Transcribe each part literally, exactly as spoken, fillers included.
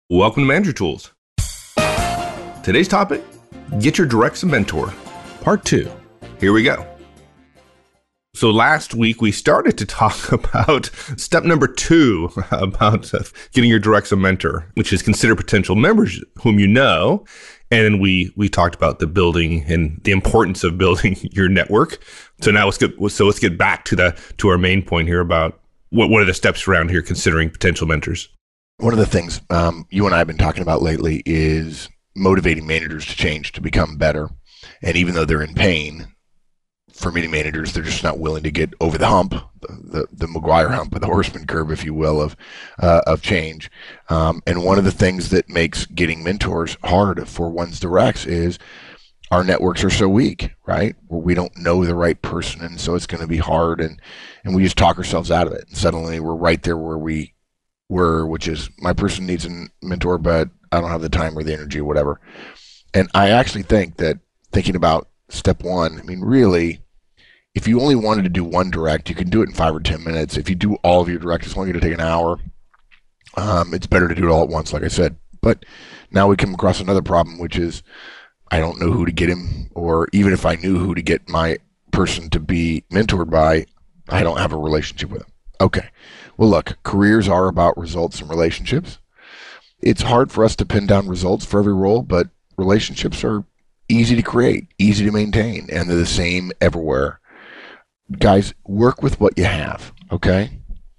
Welcome to Manager Tools. Today's topic, get your directs a mentor, part two. Here we go. So last week we started to talk about step number two about uh, getting your directs a mentor, which is consider potential members whom you know. And then we we talked about the building and the importance of building your network. So now let's get so let's get back to the to our main point here about what what are the steps around here considering potential mentors. One of the things um, you and I have been talking about lately is motivating managers to change, to become better. And even though they're in pain, for many managers, they're just not willing to get over the hump, the the, the McGuire hump, or the horseman curve, if you will, of uh, of change. Um, and one of the things that makes getting mentors hard for one's directs is our networks are so weak, right? Where we don't know the right person, and so it's going to be hard, and and we just talk ourselves out of it. And suddenly we're right there where we were, which is my person needs a mentor, but I don't have the time or the energy or whatever. And I actually think that thinking about step one, I mean, really, if you only wanted to do one direct, you can do it in five or ten minutes. If you do all of your direct, it's only going to take an hour. Um, it's better to do it all at once, like I said. But now we come across another problem, which is I don't know who to get him, or even if I knew who to get my person to be mentored by, I don't have a relationship with him. Okay. Well, look, careers are about results and relationships. It's hard for us to pin down results for every role, but relationships are easy to create, easy to maintain, and they're the same everywhere. Guys, work with what you have, okay?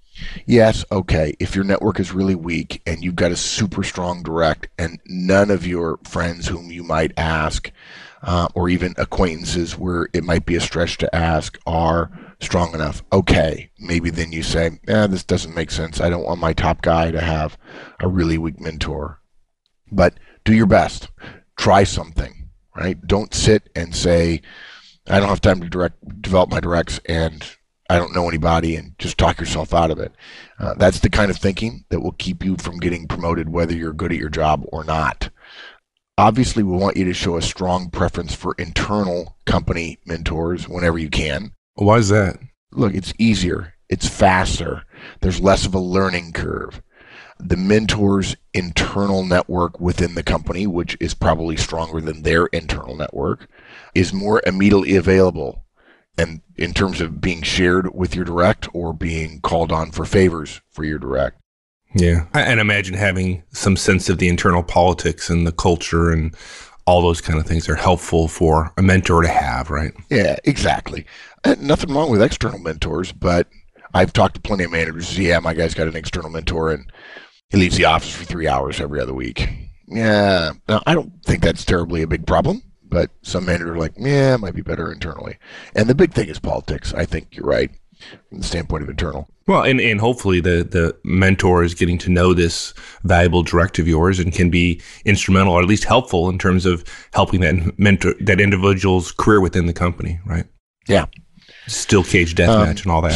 Yes, okay, if your network is really weak and you've got a super strong direct and none of your friends whom you might ask, uh, or even acquaintances where it might be a stretch to ask, are strong enough, okay, maybe then you say, eh, this doesn't make sense. I don't want my top guy to have a really weak mentor. But do your best. Try something, right? Don't sit and say, I don't have time to direct develop my directs and I don't know anybody, and just talk yourself out of it. Uh, that's the kind of thinking that will keep you from getting promoted whether you're good at your job or not. Obviously, we want you to show a strong preference for internal company mentors whenever you can. Why is that? Look, it's easier. It's faster. There's less of a learning curve. The mentor's internal network within the company, which is probably stronger than their internal network, is more immediately available. And in terms of being shared with your direct or being called on for favors for your direct. Yeah. And imagine having some sense of the internal politics and the culture and all those kind of things are helpful for a mentor to have, right? Yeah, exactly. And nothing wrong with external mentors, but I've talked to plenty of managers. Yeah, my guy's got an external mentor and he leaves the office for three hours every other week. Yeah, now, I don't think that's terribly a big problem, but some managers are like, yeah, it might be better internally. And the big thing is politics. I think you're right from the standpoint of internal. Well, and, and hopefully the, the mentor is getting to know this valuable direct of yours and can be instrumental or at least helpful in terms of helping that mentor, that individual's career within the company, right? Yeah. Steel cage deathmatch um, and all that.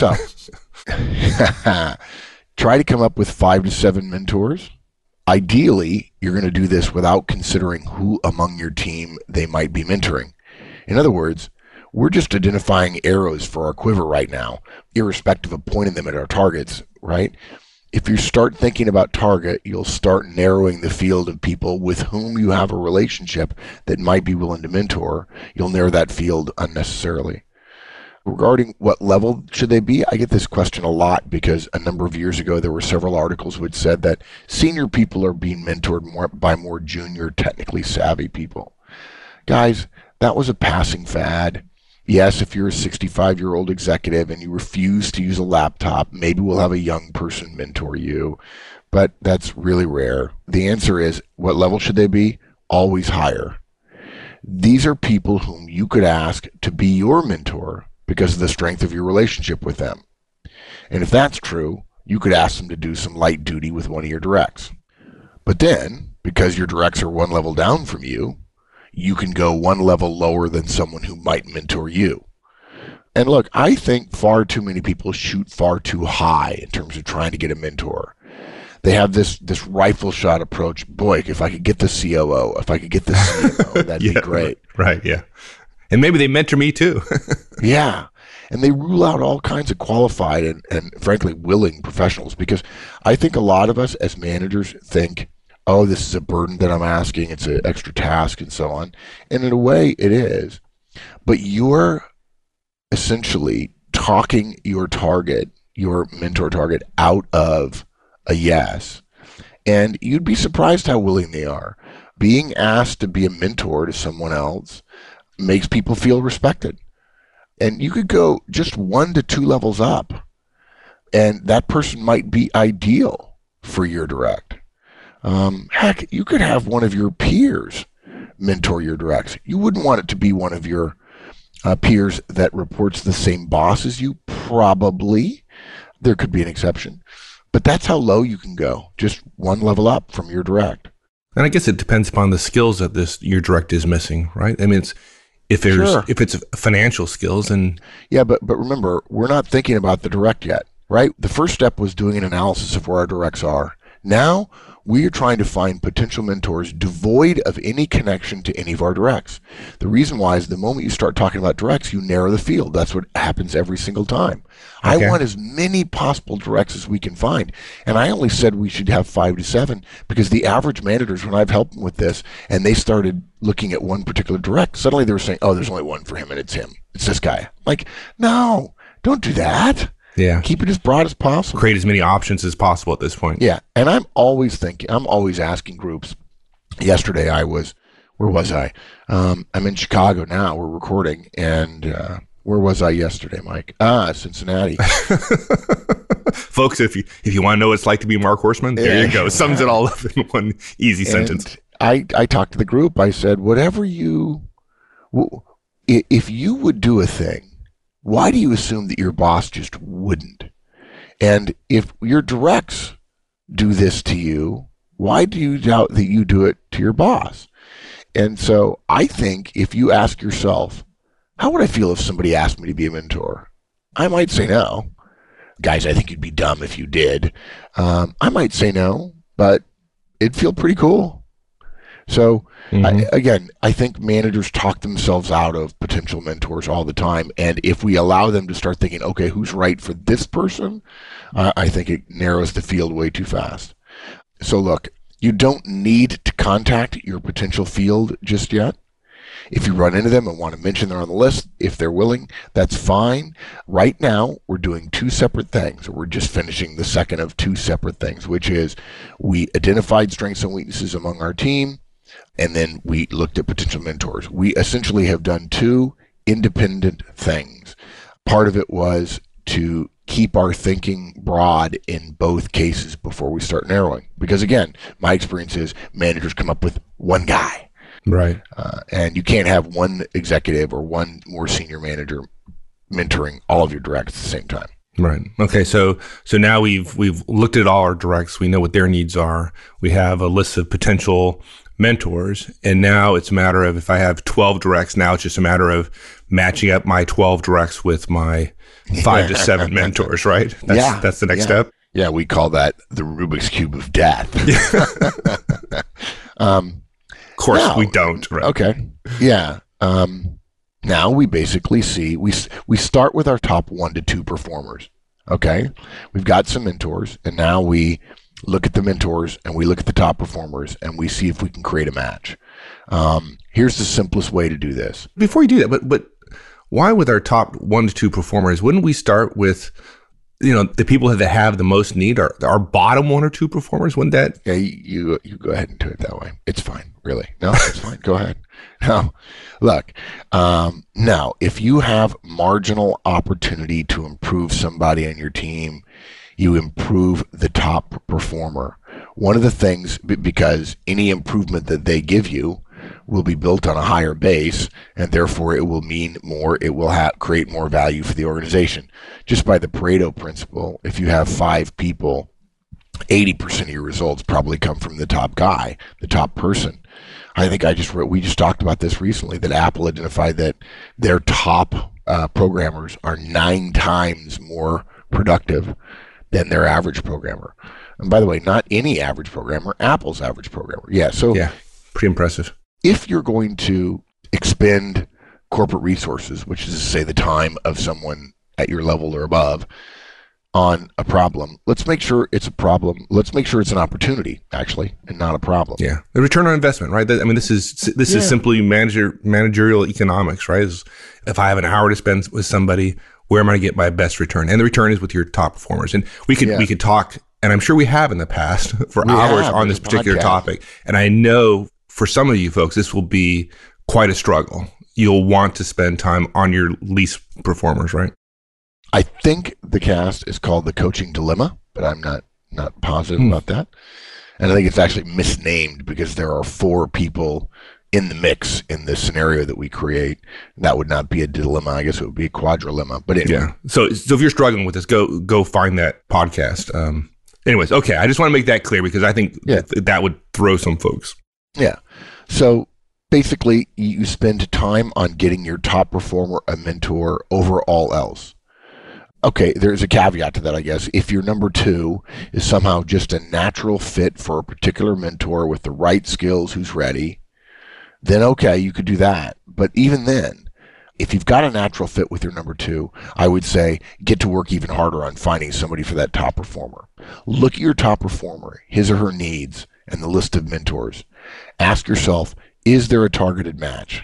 So, try to come up with five to seven mentors. Ideally, you're going to do this without considering who among your team they might be mentoring. In other words, we're just identifying arrows for our quiver right now, irrespective of pointing them at our targets, right? If you start thinking about target, you'll start narrowing the field of people with whom you have a relationship that might be willing to mentor. You'll narrow that field unnecessarily. Regarding what level should they be, I get this question a lot because a number of years ago there were several articles which said that senior people are being mentored more by more junior, technically savvy people. Guys, that was a passing fad. Yes, if you're a sixty-five-year-old executive and you refuse to use a laptop, maybe we'll have a young person mentor you, but that's really rare. The answer is, what level should they be? Always higher. These are people whom you could ask to be your mentor because of the strength of your relationship with them. And if that's true, you could ask them to do some light duty with one of your directs. But then, because your directs are one level down from you, you can go one level lower than someone who might mentor you. And look, I think far too many people shoot far too high in terms of trying to get a mentor. They have this this rifle shot approach. Boy, if I could get the C O O, if I could get the C M O, that'd yeah, be great. Right, yeah. And maybe they mentor me too. Yeah. And they rule out all kinds of qualified and, and frankly willing professionals because I think a lot of us as managers think oh, this is a burden that I'm asking. It's an extra task and so on. And in a way, it is. But you're essentially talking your target, your mentor target, out of a yes. And you'd be surprised how willing they are. Being asked to be a mentor to someone else makes people feel respected. And you could go just one to two levels up, and that person might be ideal for your direct. Um, heck, you could have one of your peers mentor your directs. You wouldn't want it to be one of your uh, peers that reports the same boss as you, probably. There could be an exception. But that's how low you can go, just one level up from your direct. And I guess it depends upon the skills that this your direct is missing, right? I mean, it's if there's Sure. if it's financial skills and Yeah, but but remember, we're not thinking about the direct yet, right? The first step was doing an analysis of where our directs are. Now we are trying to find potential mentors devoid of any connection to any of our directs. The reason why is the moment you start talking about directs, you narrow the field. That's what happens every single time. Okay. I want as many possible directs as we can find. And I only said we should have five to seven because the average managers, when I've helped them with this, and they started looking at one particular direct, suddenly they were saying, oh, there's only one for him and it's him. It's this guy. I'm like, no, don't do that. yeah, Keep it as broad as possible. create as many options as possible at this point. Yeah, and I'm always thinking, I'm always asking groups. Yesterday I was, where was I? Um, I'm in Chicago now. We're recording, and uh, where was I yesterday, Mike? Ah, Cincinnati. Folks, if you if you want to know what it's like to be Mark Horstman, there Yeah. you go. Sums it all up in one easy sentence. And I I talked to the group. I said, whatever you, w- i- if you would do a thing, why do you assume that your boss just wouldn't? And if your directs do this to you, why do you doubt that you do it to your boss? And so I think if you ask yourself, how would I feel if somebody asked me to be a mentor? I might say no. Guys, I think you'd be dumb if you did. Um, I might say no, but it'd feel pretty cool. So Mhm. I, again, I think managers talk themselves out of potential mentors all the time. And if we allow them to start thinking, okay, who's right for this person? Uh, I think it narrows the field way too fast. So look, you don't need to contact your potential field just yet. If you run into them and want to mention they're on the list, if they're willing, that's fine. Right now, we're doing two separate things. We're just finishing the second of two separate things, which is we identified strengths and weaknesses among our team, and then we looked at potential mentors. We essentially have done two independent things. Part of it was to keep our thinking broad in both cases before we start narrowing. Because again, my experience is managers come up with one guy. Right. Uh, and you can't have one executive or one more senior manager mentoring all of your directs at the same time. Right. Okay. So so now we've we've looked at all our directs. We know what their needs are. We have a list of potential mentors, and now it's a matter of if I have twelve directs. Now it's just a matter of matching up my twelve directs with my five to seven mentors. Right. That's, Yeah. That's the next Yeah. step. Yeah, we call that the Rubik's Cube of death. um, Of course, No. we don't. Right. Okay. Yeah. Um, now we basically see we we start with our top one to two performers. Okay. We've got some mentors, and now we look at the mentors and we look at the top performers and we see if we can create a match. Um, here's the simplest way to do this. Before you do that, but but why with our top one to two performers, wouldn't we start with, you know, the people that have the most need, our our bottom one or two performers? Wouldn't that? Yeah, you, you you go ahead and do it that way. It's fine, really. No, it's fine. Go ahead. No, look. Um, now, if you have marginal opportunity to improve somebody on your team, you improve the top performer. One of the things, b- because any improvement that they give you will be built on a higher base, and therefore it will mean more, it will ha- create more value for the organization. Just by the Pareto principle, if you have five people, eighty percent of your results probably come from the top guy, the top person. I think I just wrote, we just talked about this recently, that Apple identified that their top uh, programmers are nine times more productive than their average programmer. And by the way, not any average programmer, Apple's average programmer. Yeah, so Yeah, pretty impressive. if you're going to expend corporate resources, which is to say the time of someone at your level or above, on a problem, let's make sure it's a problem. Let's make sure it's an opportunity, actually, and not a problem. Yeah. The return on investment, right? I mean, this is this yeah. is simply manager, managerial economics, right? Is if I have an hour to spend with somebody, where am I going to get my best return? And the return is with your top performers. And we could yeah. we could talk, and I'm sure we have in the past, for we hours on this particular podcast. topic. And I know for some of you folks, this will be quite a struggle. You'll want to spend time on your least performers, right? I think the cast is called The Coaching Dilemma, but I'm not not positive hmm. about that. And I think it's actually misnamed because there are four people in the mix in this scenario that we create. That would not be a dilemma. I guess it would be a quadrilemma. But anyway. Yeah. So, so if you're struggling with this, go go find that podcast. Um, anyways, okay. I just want to make that clear because I think yeah. th- that would throw some folks. Yeah. So basically, you spend time on getting your top performer a mentor over all else. Okay, there's a caveat to that, I guess. If your number two is somehow just a natural fit for a particular mentor with the right skills who's ready, then okay, you could do that. But even then, if you've got a natural fit with your number two, I would say get to work even harder on finding somebody for that top performer. Look at your top performer, his or her needs, and the list of mentors. Ask yourself, is there a targeted match?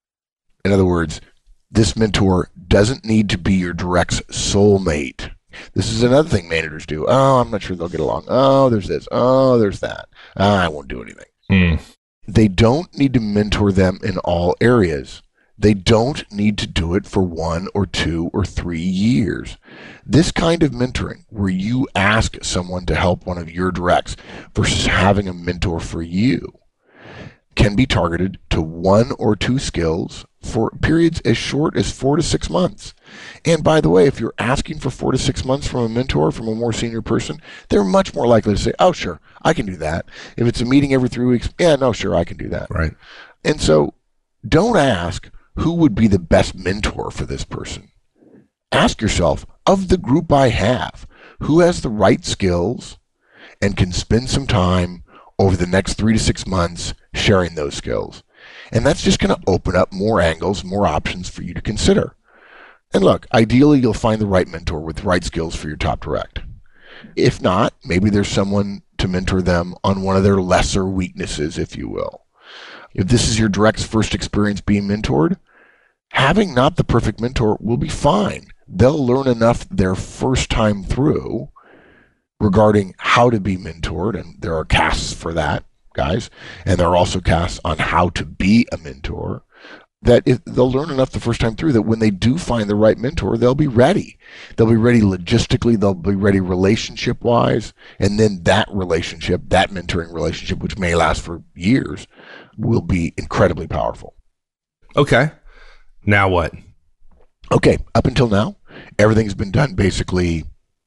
In other words, this mentor doesn't need to be your direct's soulmate. This is another thing managers do. Oh, I'm not sure they'll get along. Oh, there's this. Oh, there's that. Oh, I won't do anything. Mm. They don't need to mentor them in all areas. They don't need to do it for one or two or three years. This kind of mentoring, where you ask someone to help one of your directs versus having a mentor for you, can be targeted to one or two skills for periods as short as four to six months. And by the way, if you're asking for four to six months from a mentor, from a more senior person, they're much more likely to say, oh, sure, I can do that. If it's a meeting every three weeks, yeah, no, sure, I can do that. Right. And so don't ask who would be the best mentor for this person. Ask yourself, of the group I have, who has the right skills and can spend some time over the next three to six months sharing those skills. And that's just going to open up more angles, more options for you to consider. And look, ideally, you'll find the right mentor with the right skills for your top direct. If not, maybe there's someone to mentor them on one of their lesser weaknesses, if you will. If this is your direct's first experience being mentored, having not the perfect mentor will be fine. They'll learn enough their first time through regarding how to be mentored, and there are casts for that, guys, and there are also casts on how to be a mentor, that if they'll learn enough the first time through that when they do find the right mentor, they'll be ready. They'll be ready logistically, they'll be ready relationship-wise, and then that relationship, that mentoring relationship, which may last for years, will be incredibly powerful. Okay. Now what? Okay, up until now, everything's been done basically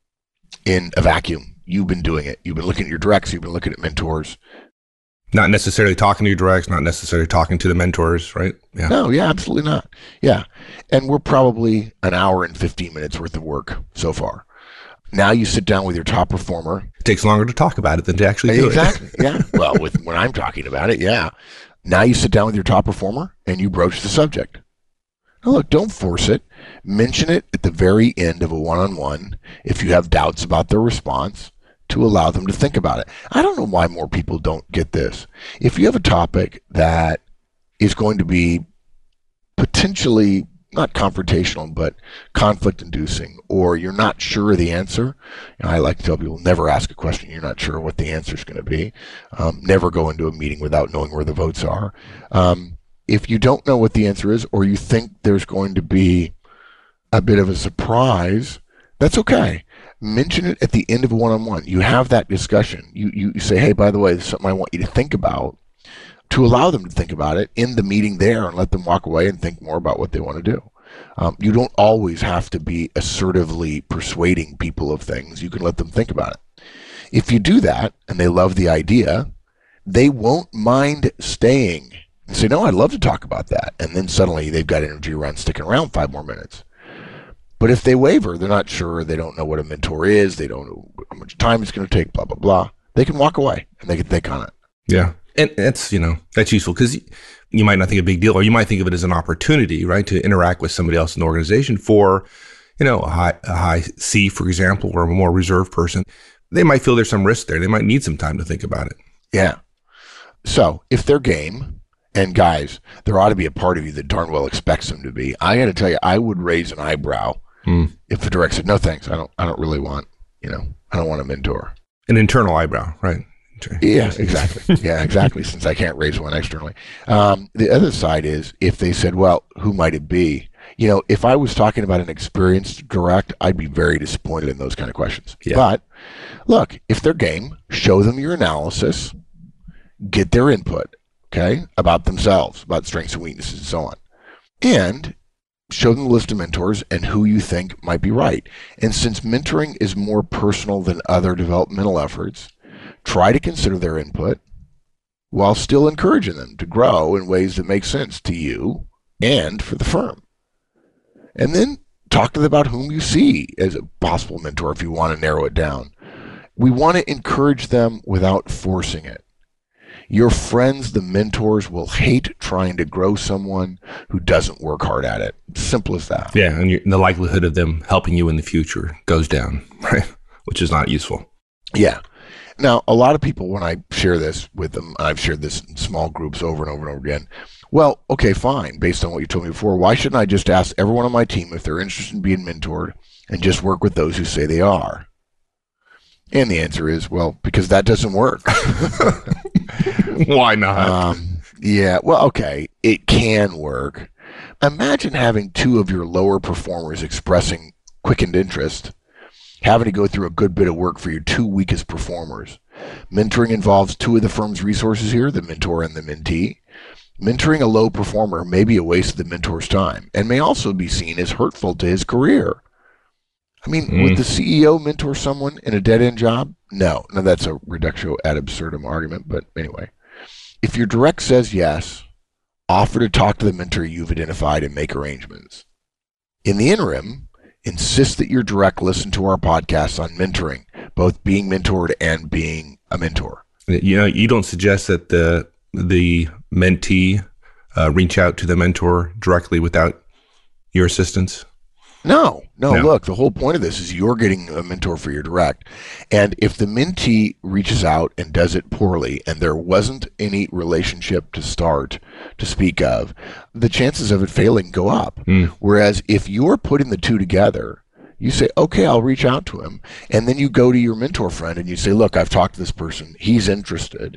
in a vacuum. You've been doing it. You've been looking at your directs. You've been looking at mentors. Not necessarily talking to your directs, not necessarily talking to the mentors, right? Yeah. No, yeah, absolutely not. Yeah. And we're probably an hour and fifteen minutes worth of work so far. Now you sit down with your top performer. It takes longer to talk about it than to actually do exactly. it. Exactly. Yeah. Well, with when I'm talking about it, yeah. Now you sit down with your top performer and you broach the subject. Now look, don't force it. Mention it at the very end of a one-on-one if you have doubts about their response, to allow them to think about it. I don't know why more people don't get this. If you have a topic that is going to be potentially not confrontational, but conflict-inducing, or you're not sure of the answer, and I like to tell people, never ask a question you're not sure what the answer is going to be. Um, never go into a meeting without knowing where the votes are. Um, if you don't know what the answer is, or you think there's going to be a bit of a surprise, that's okay. Mention it at the end of a one-on-one. You have that discussion. You, you you say, hey, by the way, this is something I want you to think about, to allow them to think about it in the meeting there and let them walk away and think more about what they want to do. Um, you don't always have to be assertively persuading people of things. You can let them think about it. If you do that and they love the idea, they won't mind staying and say, no, I'd love to talk about that. And then suddenly they've got energy around sticking around five more minutes. But if they waver, they're not sure, they don't know what a mentor is, they don't know how much time it's going to take, blah, blah, blah, they can walk away and they can think on it. Yeah. And that's, you know, that's useful because you might not think a big deal, or you might think of it as an opportunity, right, to interact with somebody else in the organization for, you know, a high, a high C, for example, or a more reserved person, they might feel there's some risk there. They might need some time to think about it. Yeah. So if they're game, and guys, there ought to be a part of you that darn well expects them to be. I got to tell you, I would raise an eyebrow mm. if the direct said, no, thanks. I don't, I don't really want, you know, I don't want a mentor. An internal eyebrow, right? Yeah, exactly. Yeah, exactly. Since I can't raise one externally. Um, the other side is if they said, well, who might it be? You know, if I was talking about an experienced direct, I'd be very disappointed in those kind of questions. Yeah. But look, if they're game, show them your analysis, get their input, okay, about themselves, about strengths and weaknesses and so on. And show them the list of mentors and who you think might be right. And since mentoring is more personal than other developmental efforts, try to consider their input while still encouraging them to grow in ways that make sense to you and for the firm. And then talk to them about whom you see as a possible mentor if you want to narrow it down. We want to encourage them without forcing it. Your friends, the mentors, will hate trying to grow someone who doesn't work hard at it. Simple as that. Yeah, and the likelihood of them helping you in the future goes down, right? Which is not useful. Yeah. Now, a lot of people, when I share this with them, I've shared this in small groups over and over and over again. Well, okay, fine. Based on what you told me before, why shouldn't I just ask everyone on my team if they're interested in being mentored and just work with those who say they are? And the answer is, well, because that doesn't work. Why not? Um, yeah, well, okay, it can work. Imagine having two of your lower performers expressing quickened interest, having to go through a good bit of work for your two weakest performers. Mentoring involves two of the firm's resources here, the mentor and the mentee. Mentoring a low performer may be a waste of the mentor's time and may also be seen as hurtful to his career. I mean, mm. would the C E O mentor someone in a dead-end job? No. Now, that's a reductio ad absurdum argument, but anyway. If your direct says yes, offer to talk to the mentor you've identified and make arrangements. In the interim, insist that your direct listen to our podcasts on mentoring, both being mentored and being a mentor. You know, you don't suggest that the the mentee uh, reach out to the mentor directly without your assistance? No, no, no, look, the whole point of this is you're getting a mentor for your direct. And if the mentee reaches out and does it poorly and there wasn't any relationship to start to speak of, the chances of it failing go up. Mm. Whereas if you're putting the two together, you say, okay, I'll reach out to him. And then you go to your mentor friend and you say, look, I've talked to this person. He's interested.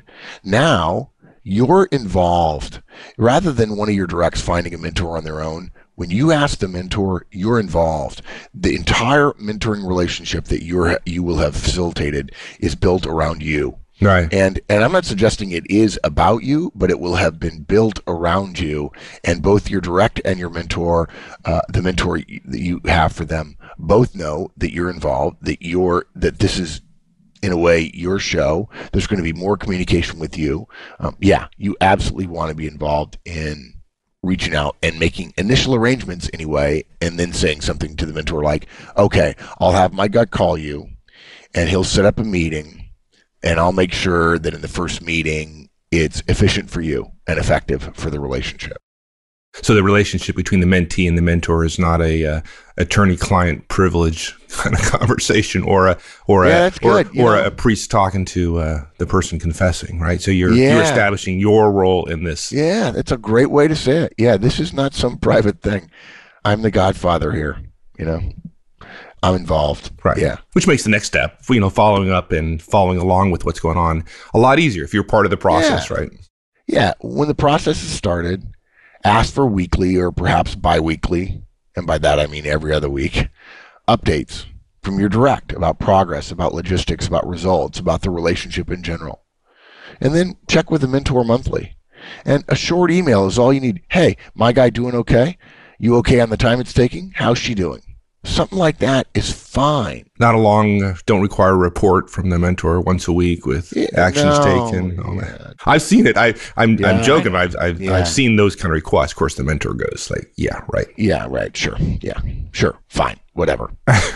Now you're involved. Rather than one of your directs finding a mentor on their own, when you ask the mentor, you're involved. The entire mentoring relationship that you're you will have facilitated is built around you. Right. And and I'm not suggesting it is about you, but it will have been built around you. And both your direct and your mentor, uh, the mentor that you have for them, both know that you're involved, that you're that this is, in a way, your show. There's going to be more communication with you. Um, yeah, you absolutely want to be involved in reaching out and making initial arrangements anyway, and then saying something to the mentor like, okay, I'll have my gut call you, and he'll set up a meeting, and I'll make sure that in the first meeting it's efficient for you and effective for the relationship. So the relationship between the mentee and the mentor is not a uh, attorney-client privilege kind of conversation, or a or yeah, a good, or, or know. a priest talking to uh, the person confessing, right? So you're yeah. you're establishing your role in this. Yeah, that's a great way to say it. Yeah, this is not some private thing. I'm the godfather here. You know, I'm involved. Right. Yeah. Which makes the next step, you know, following up and following along with what's going on a lot easier if you're part of the process, yeah. right? Yeah. When the process is started, ask for weekly or perhaps biweekly, and by that I mean every other week, updates from your direct about progress, about logistics, about results, about the relationship in general. And then check with the mentor monthly. And a short email is all you need. Hey, my guy doing okay? You okay on the time it's taking? How's she doing? Something like that is fine. Not a long, uh, don't require a report from the mentor once a week with yeah, actions no, taken. All yeah. that. I've seen it. I, I'm yeah, I'm joking. I've I've, yeah. I've seen those kind of requests. Of course, the mentor goes like, yeah, right. Yeah, right. Sure. Yeah, sure. Fine. Whatever.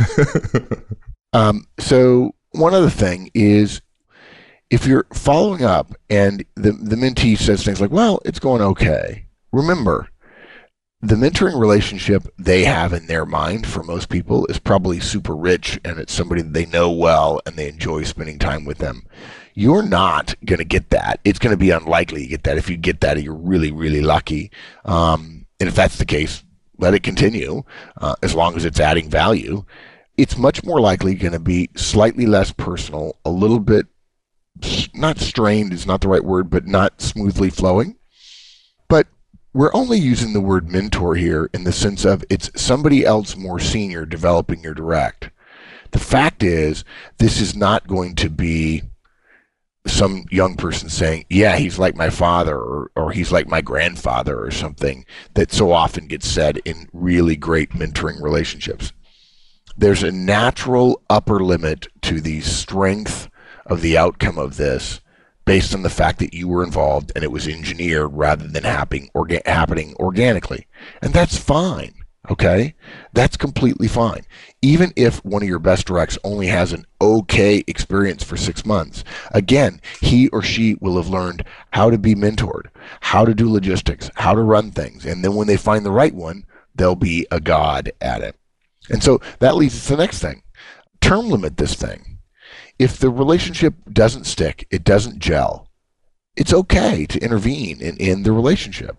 um. So one other thing is, if you're following up and the the mentee says things like, well, it's going okay. Remember, the mentoring relationship they have in their mind for most people is probably super rich, and it's somebody that they know well and they enjoy spending time with them. You're not going to get that. It's going to be unlikely you get that. If you get that, you're really, really lucky. Um, and if that's the case, let it continue uh, as long as it's adding value. It's much more likely going to be slightly less personal, a little bit, not strained is not the right word, but not smoothly flowing. But we're only using the word mentor here in the sense of it's somebody else more senior developing your direct. The fact is, this is not going to be some young person saying, yeah, he's like my father, or, or he's like my grandfather, or something that so often gets said in really great mentoring relationships. There's a natural upper limit to the strength of the outcome of this based on the fact that you were involved and it was engineered rather than happening, orga- happening organically. And that's fine, okay? That's completely fine. Even if one of your best directs only has an okay experience for six months, again, he or she will have learned how to be mentored, how to do logistics, how to run things. And then when they find the right one, they'll be a god at it. And so that leads us to the next thing. Term limit this thing. If the relationship doesn't stick, it doesn't gel, it's okay to intervene and end the relationship.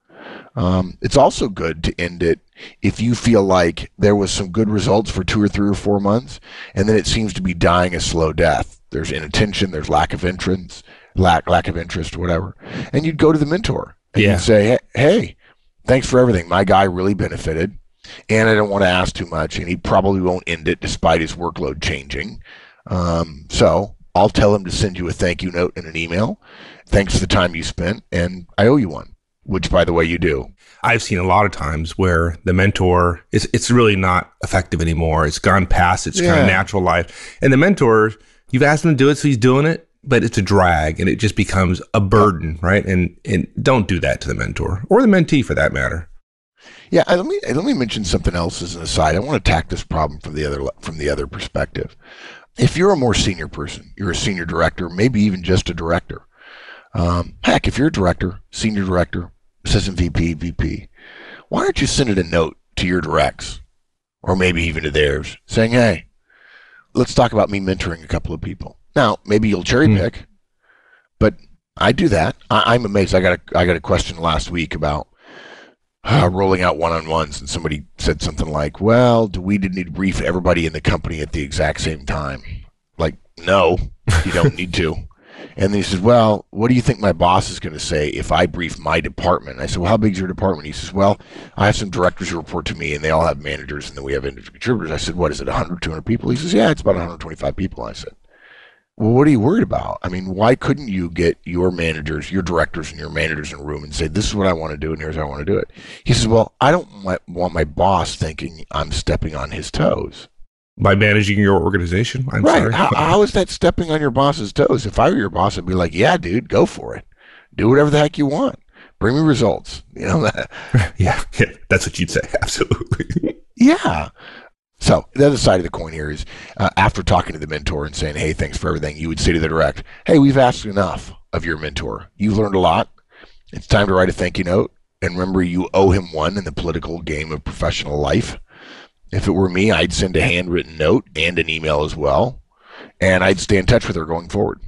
Um, it's also good to end it if you feel like there was some good results for two or three or four months, and then it seems to be dying a slow death. There's inattention, there's lack of interest, lack lack of interest, whatever. And you'd go to the mentor and Yeah. you'd say, hey, thanks for everything. My guy really benefited, and I don't want to ask too much, and he probably won't end it despite his workload changing. Um, so I'll tell him to send you a thank you note and an email. Thanks for the time you spent, and I owe you one, which, by the way, you do. I've seen a lot of times where the mentor is it's really not effective anymore. It's gone past its Yeah. kind of natural life. And the mentor, you've asked him to do it, so he's doing it, but it's a drag and it just becomes a burden, right? And and don't do that to the mentor or the mentee for that matter. Yeah, let me let me mention something else as an aside. I want to attack this problem from the other from the other perspective. If you're a more senior person, you're a senior director, maybe even just a director. Um, heck, if you're a director, senior director, assistant V P, V P, why don't you send it a note to your directs, or maybe even to theirs, saying, hey, let's talk about me mentoring a couple of people. Now, maybe you'll cherry pick, mm. but I do that. I, I'm amazed. I got a I got a question last week about uh, rolling out one-on-ones, and somebody said something like, well, do we need to brief everybody in the company at the exact same time? Like, no, you don't need to. And then he says, well, what do you think my boss is going to say if I brief my department? And I said, well, how big is your department? He says, well, I have some directors who report to me, and they all have managers, and then we have individual contributors. I said, what is it, one hundred, two hundred people? He says, yeah, it's about one hundred twenty-five people. I said, well, what are you worried about? I mean, why couldn't you get your managers, your directors, and your managers in a room and say, this is what I want to do, and here's how I want to do it? He says, well, I don't want my boss thinking I'm stepping on his toes. By managing your organization? I'm right. sorry. How, how is that stepping on your boss's toes? If I were your boss, I'd be like, yeah, dude, go for it. Do whatever the heck you want. Bring me results. You know that? yeah, yeah, that's what you'd say. Absolutely. Yeah. So the other side of the coin here is uh, after talking to the mentor and saying, hey, thanks for everything, you would say to the direct, hey, we've asked enough of your mentor. You've learned a lot. It's time to write a thank you note. And remember, you owe him one in the political game of professional life. If it were me, I'd send a handwritten note and an email as well, and I'd stay in touch with her going forward.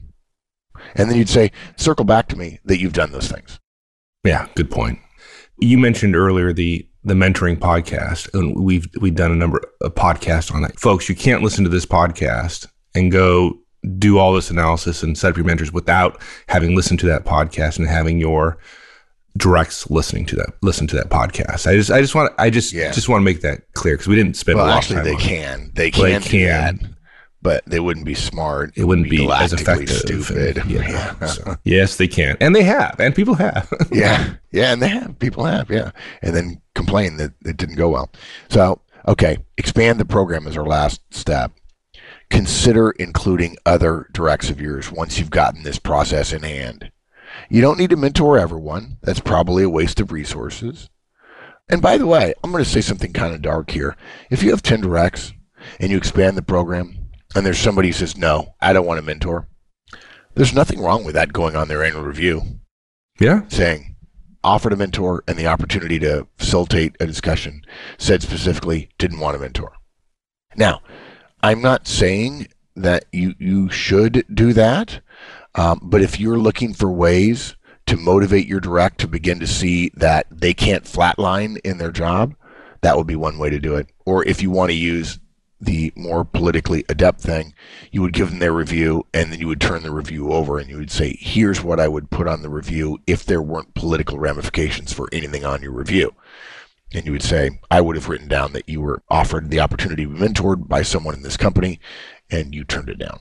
And then you'd say, circle back to me that you've done those things. Yeah, good point. You mentioned earlier the the mentoring podcast, and we've we've done a number of podcasts on that. Folks, you can't listen to this podcast and go do all this analysis and set up your mentors without having listened to that podcast and having your directs listening to that listen to that podcast. I just I just want I just yeah. just want to make that clear because we didn't spend well, a lot actually, of time they on can. it. They can. Well, they do can. That, but they wouldn't be smart. It wouldn't be, be as effective. Stupid. And, yeah. yeah. So, yes, they can, and they have, and people have. yeah, yeah, and they have. People have, yeah, and then complain that it didn't go well. So, okay, expand the program is our last step. Consider including other directs of yours once you've gotten this process in hand. You don't need to mentor everyone. That's probably a waste of resources. And by the way, I'm going to say something kind of dark here. If you have ten directs and you expand the program and there's somebody who says, no, I don't want to mentor, there's nothing wrong with that going on their annual review. Yeah. Saying, offered a mentor and the opportunity to facilitate a discussion, said specifically didn't want a mentor. Now, I'm not saying that you, you should do that, um, but if you're looking for ways to motivate your direct to begin to see that they can't flatline in their job, that would be one way to do it. Or if you want to use the more politically adept thing, you would give them their review and then you would turn the review over and you would say, here's what I would put on the review if there weren't political ramifications for anything on your review. And you would say, I would have written down that you were offered the opportunity to be mentored by someone in this company and you turned it down.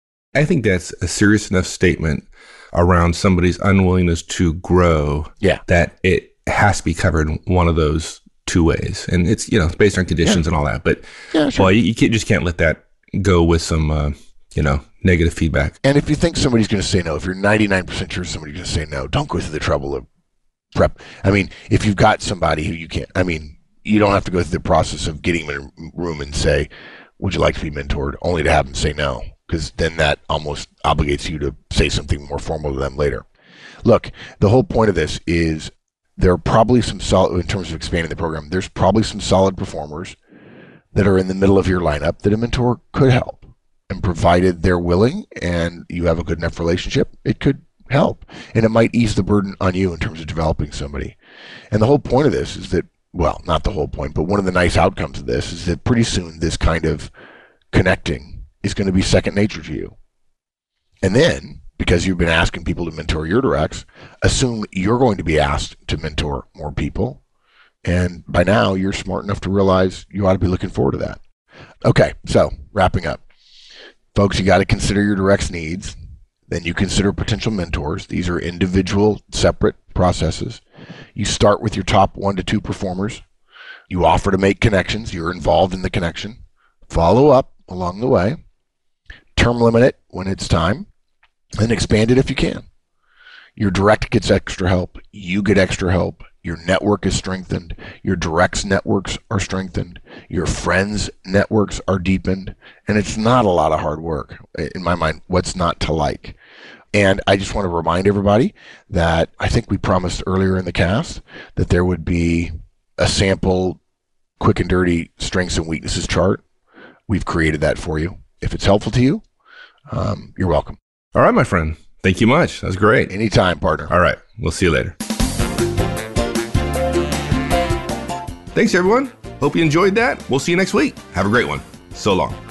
I think that's a serious enough statement around somebody's unwillingness to grow yeah. that it has to be covered one of those two ways. And it's, you know, it's based on conditions yeah. and all that. But yeah, sure. well, you, you can't, just can't let that go with some, uh, you know, negative feedback. And if you think somebody's going to say no, if you're ninety-nine percent sure somebody's going to say no, don't go through the trouble of prep. I mean, if you've got somebody who you can't, I mean, you don't have to go through the process of getting them in a room and say, would you like to be mentored, only to have them say no, because then that almost obligates you to say something more formal to them later. Look, the whole point of this is there are probably some solid, in terms of expanding the program, there's probably some solid performers that are in the middle of your lineup that a mentor could help. And provided they're willing and you have a good enough relationship, it could help. And it might ease the burden on you in terms of developing somebody. And the whole point of this is that, well, not the whole point, but one of the nice outcomes of this is that pretty soon this kind of connecting is going to be second nature to you. And then, because you've been asking people to mentor your directs, assume you're going to be asked to mentor more people. And by now, you're smart enough to realize you ought to be looking forward to that. Okay, so wrapping up. Folks, you got to consider your directs needs. Then you consider potential mentors. These are individual, separate processes. You start with your top one to two performers. You offer to make connections. You're involved in the connection. Follow up along the way. Term limit it when it's time. And expand it if you can. Your direct gets extra help. You get extra help. Your network is strengthened. Your directs networks are strengthened. Your friends' networks are deepened. And it's not a lot of hard work. In my mind, what's not to like? And I just want to remind everybody that I think we promised earlier in the cast that there would be a sample quick and dirty strengths and weaknesses chart. We've created that for you. If it's helpful to you, um, you're welcome. All right, my friend. Thank you much. That was great. Anytime, partner. All right. We'll see you later. Thanks, everyone. Hope you enjoyed that. We'll see you next week. Have a great one. So long.